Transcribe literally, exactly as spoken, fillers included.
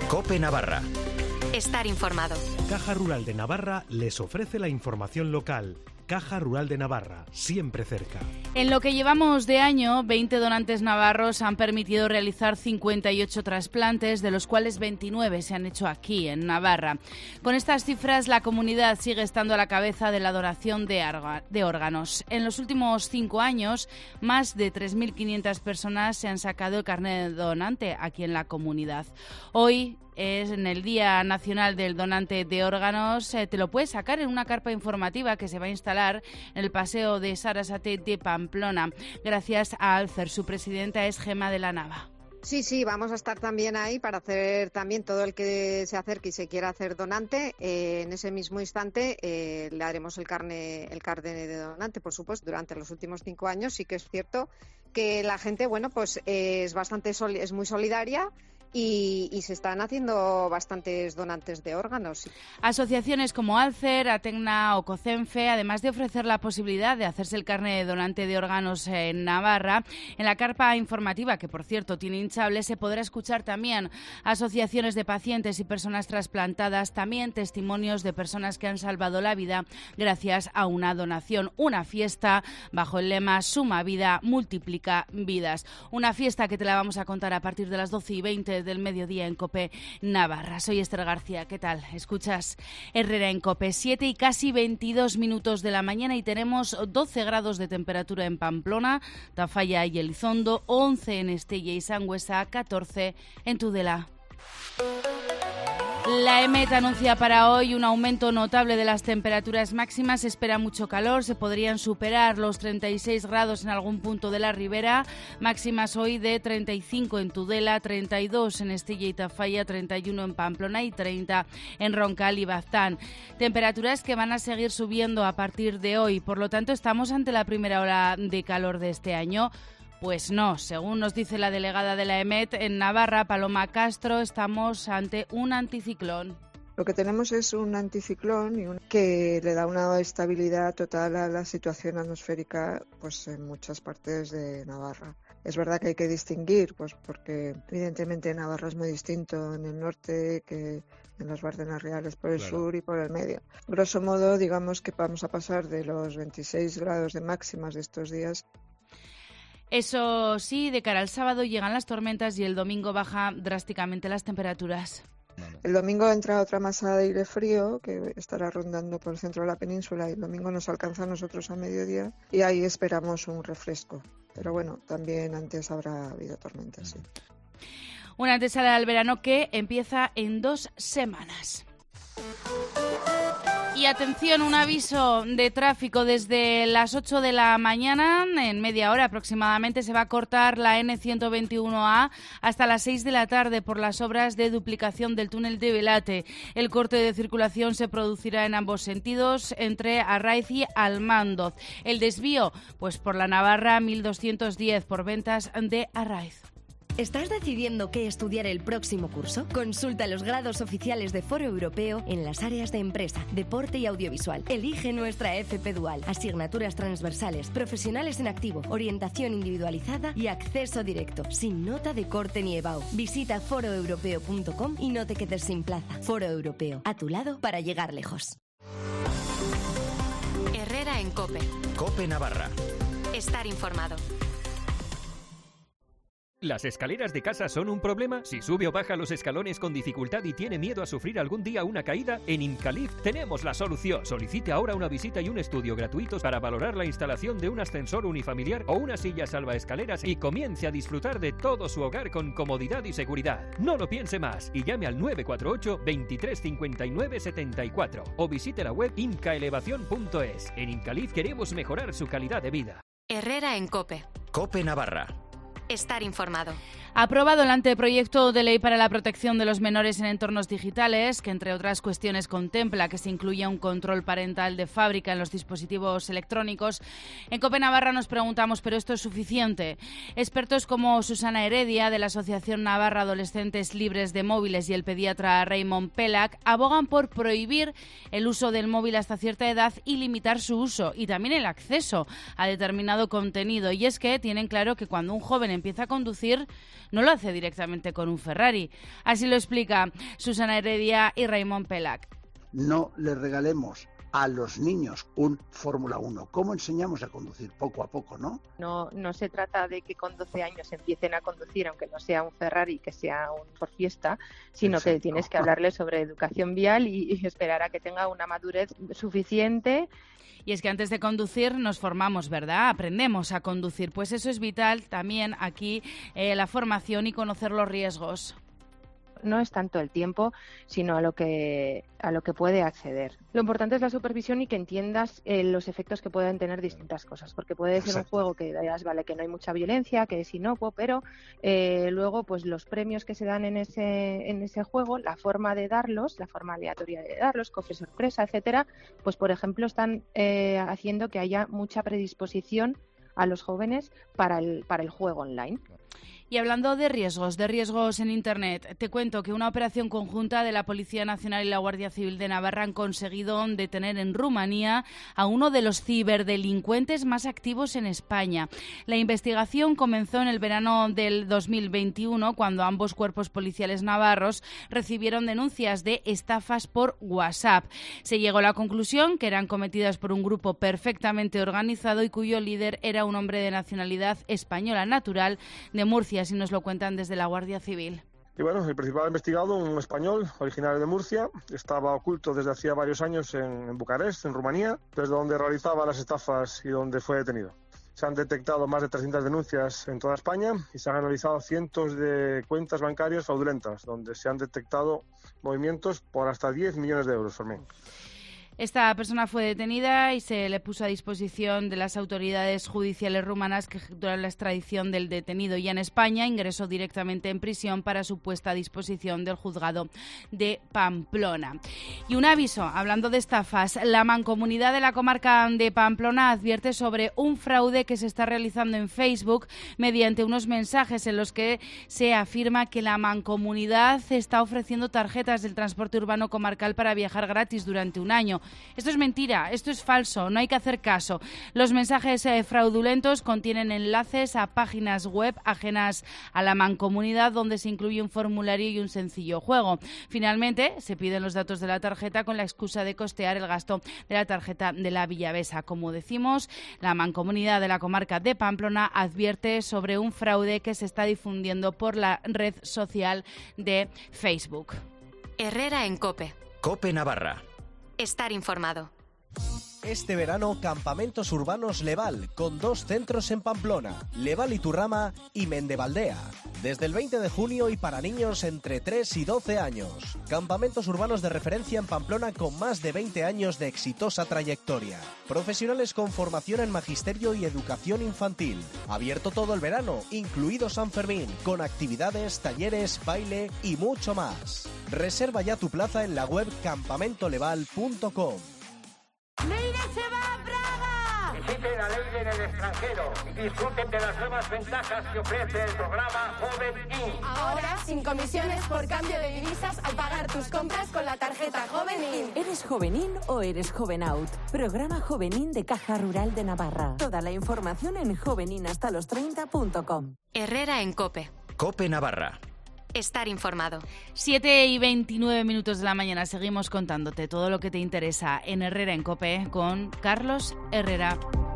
COPE Navarra. Estar informado. Caja Rural de Navarra les ofrece la información local. Caja Rural de Navarra, siempre cerca. En lo que llevamos de año, veinte donantes navarros han permitido realizar cincuenta y ocho trasplantes, de los cuales veintinueve se han hecho aquí, en Navarra. Con estas cifras, la comunidad sigue estando a la cabeza de la donación de, de órganos. En los últimos cinco años, más de tres mil quinientas personas se han sacado el carnet de donante aquí en la comunidad. Hoy es en el Día Nacional del Donante de Órganos. Eh, te lo puedes sacar en una carpa informativa que se va a instalar en el Paseo de Sarasate de Pamplona. Gracias a Alcer, su presidenta es Gemma de la Nava. Sí, sí, vamos a estar también ahí para hacer también todo el que se acerque y se quiera hacer donante. Eh, en ese mismo instante eh, le haremos el carnet, el carnet de donante, por supuesto. Durante los últimos cinco años sí que es cierto que la gente, bueno, pues eh, es bastante soli- es muy solidaria. Y, y se están haciendo bastantes donantes de órganos. Asociaciones como Alcer, Atecna o Cocenfe, además de ofrecer la posibilidad de hacerse el carnet de donante de órganos en Navarra, en la carpa informativa, que por cierto tiene hinchable, se podrá escuchar también asociaciones de pacientes y personas trasplantadas, también testimonios de personas que han salvado la vida gracias a una donación. Una fiesta bajo el lema Suma Vida, Multiplica Vidas. Una fiesta que te la vamos a contar a partir de las doce y veinte del mediodía en COPE Navarra. Soy Esther García. ¿Qué tal? Escuchas Herrera en COPE. siete y casi veintidós minutos de la mañana y tenemos doce grados de temperatura en Pamplona, Tafalla y Elizondo, once en Estella y Sangüesa, catorce en Tudela. La EMET anuncia para hoy un aumento notable de las temperaturas máximas. Se espera mucho calor, se podrían superar los treinta y seis grados en algún punto de la ribera. Máximas hoy de treinta y cinco en Tudela, treinta y dos en Estella y Tafalla, treinta y uno en Pamplona y treinta en Roncal y Baztán. Temperaturas que van a seguir subiendo a partir de hoy. Por lo tanto, estamos ante la primera ola de calor de este año. Pues no, según nos dice la delegada de la EMET en Navarra, Paloma Castro, estamos ante un anticiclón. Lo que tenemos es un anticiclón y un... que le da una estabilidad total a la situación atmosférica, pues en muchas partes de Navarra. Es verdad que hay que distinguir, pues porque evidentemente Navarra es muy distinto en el norte que en las Bárcenas Reales por el claro. sur y por el medio. Grosso modo, digamos que vamos a pasar de los veintiséis grados de máximas de estos días. Eso sí, de cara al sábado llegan las tormentas y el domingo baja drásticamente las temperaturas. El domingo entra otra masa de aire frío que estará rondando por el centro de la península y el domingo nos alcanza a nosotros a mediodía y ahí esperamos un refresco. Pero bueno, también antes habrá habido tormentas, sí. Una antesala al verano que empieza en dos semanas. Y atención, un aviso de tráfico desde las ocho de la mañana, en media hora aproximadamente, se va a cortar la ene ciento veintiuno a hasta las seis de la tarde por las obras de duplicación del túnel de Velate. El corte de circulación se producirá en ambos sentidos, entre Arraiz y Almandoz. El desvío, pues por la Navarra mil doscientos diez por Ventas de Arraiz. ¿Estás decidiendo qué estudiar el próximo curso? Consulta los grados oficiales de Foro Europeo en las áreas de empresa, deporte y audiovisual. Elige nuestra F P Dual, asignaturas transversales, profesionales en activo, orientación individualizada y acceso directo, sin nota de corte ni EBAU. Visita foro europeo punto com y no te quedes sin plaza. Foro Europeo, a tu lado para llegar lejos. Herrera en COPE. COPE Navarra. Estar informado. ¿Las escaleras de casa son un problema? Si sube o baja los escalones con dificultad y tiene miedo a sufrir algún día una caída, en Incalif tenemos la solución. Solicite ahora una visita y un estudio gratuitos para valorar la instalación de un ascensor unifamiliar o una silla salvaescaleras y comience a disfrutar de todo su hogar con comodidad y seguridad. No lo piense más y llame al nueve cuatro ocho, veintitrés cincuenta y nueve setenta y cuatro o visite la web incaelevación punto es. En Incalif queremos mejorar su calidad de vida. Herrera en COPE. COPE Navarra. Estar informado. Aprobado el anteproyecto de ley para la protección de los menores en entornos digitales, que entre otras cuestiones contempla que se incluya un control parental de fábrica en los dispositivos electrónicos. En COPE Navarra nos preguntamos, ¿pero esto es suficiente? Expertos como Susana Heredia, de la Asociación Navarra Adolescentes Libres de Móviles, y el pediatra Raymond Pelac, abogan por prohibir el uso del móvil hasta cierta edad y limitar su uso, y también el acceso a determinado contenido. Y es que tienen claro que cuando un joven empieza a conducir no lo hace directamente con un Ferrari. Así lo explica Susana Heredia y Raimon Pelac. No le regalemos a los niños un Fórmula uno. ¿Cómo enseñamos a conducir? Poco a poco, ¿no? No, no se trata de que con doce años empiecen a conducir, aunque no sea un Ferrari, que sea un Ford Fiesta, sino Exacto. que tienes que hablarles sobre educación vial y, y esperar a que tenga una madurez suficiente. Y es que antes de conducir nos formamos, ¿verdad? Aprendemos a conducir. Pues eso es vital también aquí, eh, la formación y conocer los riesgos. No es tanto el tiempo, sino a lo que a lo que puede acceder. Lo importante es la supervisión y que entiendas eh, los efectos que pueden tener distintas cosas, porque puede ser Exacto. un juego que veas, vale, que no hay mucha violencia, que es inocuo, pero eh, luego pues los premios que se dan en ese en ese juego, la forma de darlos, la forma aleatoria de darlos, cofre sorpresa, etcétera, pues por ejemplo están eh, haciendo que haya mucha predisposición a los jóvenes para el para el juego online. Y hablando de riesgos, de riesgos en Internet, te cuento que una operación conjunta de la Policía Nacional y la Guardia Civil de Navarra han conseguido detener en Rumanía a uno de los ciberdelincuentes más activos en España. La investigación comenzó en el verano del dos mil veintiuno, cuando ambos cuerpos policiales navarros recibieron denuncias de estafas por WhatsApp. Se llegó a la conclusión que eran cometidas por un grupo perfectamente organizado y cuyo líder era un hombre de nacionalidad española natural de Murcia. Así nos lo cuentan desde la Guardia Civil. Y bueno, el principal investigado, un español originario de Murcia, estaba oculto desde hacía varios años en, en Bucarest, en Rumanía, desde donde realizaba las estafas y donde fue detenido. Se han detectado más de trescientas denuncias en toda España y se han analizado cientos de cuentas bancarias fraudulentas, donde se han detectado movimientos por hasta diez millones de euros, Fermín. Esta persona fue detenida y se le puso a disposición de las autoridades judiciales rumanas que ejecutaron la extradición del detenido. Ya en España ingresó directamente en prisión para su puesta a disposición del juzgado de Pamplona. Y un aviso, hablando de estafas, la Mancomunidad de la comarca de Pamplona advierte sobre un fraude que se está realizando en Facebook mediante unos mensajes en los que se afirma que la Mancomunidad está ofreciendo tarjetas del transporte urbano comarcal para viajar gratis durante un año. Esto es mentira, esto es falso, no hay que hacer caso. Los mensajes eh, fraudulentos contienen enlaces a páginas web ajenas a la Mancomunidad donde se incluye un formulario y un sencillo juego. Finalmente, se piden los datos de la tarjeta con la excusa de costear el gasto de la tarjeta de la Villavesa. Como decimos, la Mancomunidad de la comarca de Pamplona advierte sobre un fraude que se está difundiendo por la red social de Facebook. Herrera en COPE. COPE Navarra. Estar informado. Este verano, Campamentos Urbanos Leval, con dos centros en Pamplona, Leval Iturrama y Mendevaldea. Desde el veinte de junio y para niños entre tres y doce años. Campamentos urbanos de referencia en Pamplona con más de veinte años de exitosa trayectoria. Profesionales con formación en magisterio y educación infantil. Abierto todo el verano, incluido San Fermín, con actividades, talleres, baile y mucho más. Reserva ya tu plaza en la web campamento leval punto com. ¡Leire se va a Praga! Visiten a Leire en el extranjero y disfruten de las nuevas ventajas que ofrece el programa Joven In. Ahora, sin comisiones por cambio de divisas al pagar tus compras con la tarjeta Joven In. ¿Eres Joven In o eres Joven Out? Programa Joven In de Caja Rural de Navarra. Toda la información en jovenin hasta los treinta punto com. Herrera en COPE. COPE Navarra. Estar informado. siete y veintinueve minutos de la mañana. Seguimos contándote todo lo que te interesa en Herrera en COPE con Carlos Herrera.